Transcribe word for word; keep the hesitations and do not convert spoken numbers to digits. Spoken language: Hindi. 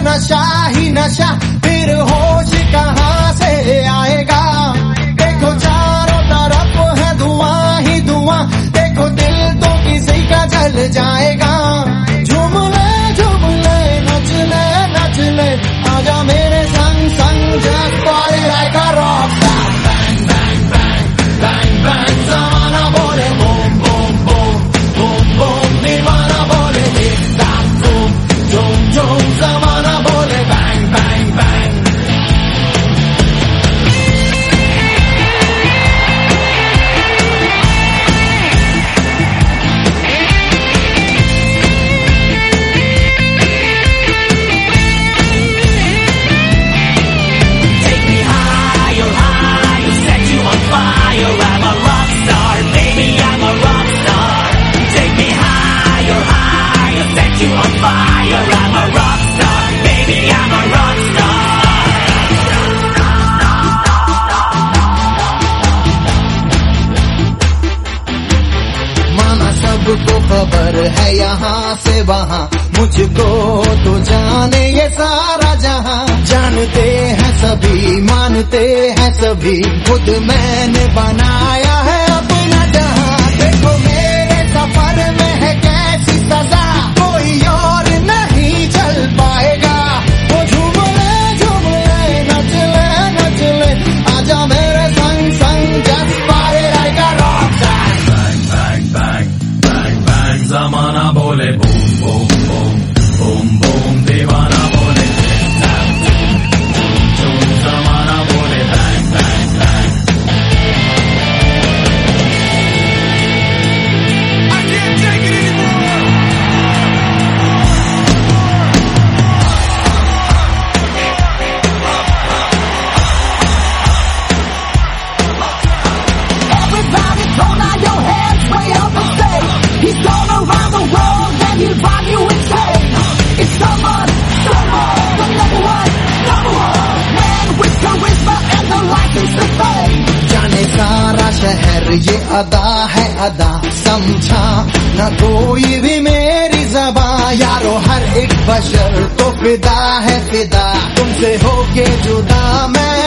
नशा ही नशा, फिर होश कहाँ से आएगा। देखो चारों तरफ है धुआं ही धुआं, देखो दिल तो किसी का जल जाएगा। झूम ले झूम ले नच ले नच ले, आजा मेरे संग संग, just party like a rockstar। Bang bang bang bang bang, ज़माना बोले boom boom boom boom boom, दीवाना बोले टिक टाक धूम धूम धूम, ज़माना बोले bang bang bang। सबको खबर है यहाँ से वहाँ, मुझको तो जाने ये सारा जहाँ। जानते हैं सभी मानते हैं सभी, खुद मैंने बनाया है अपना जहाँ। देखो मेरे सफर में है कैसी सजा, कोई और नहीं चल पाएगा। वो झूम ले झूम ले नच ले नच ले, आजा मेरे संग संग, just party like a rockstar। Bang bang bang, ज़माना बोले boom boom boom boom boom, दीवाना बोले टिक टाक धूम धूम, ज़माना बोले bang bang bang. I can't take it anymore। Everybody throw down your hands way up and say, he's gone around the world and he'll drive you insane। It's someone, someone, the number one, number one man with charisma and the license to fame। जाने सारा शहर ये अदा है अदा, समझा न कोई भी मेरी ज़बां। यारो हर एक बशर तो फिदा है फिदा, तुमसे होके जुदा मैं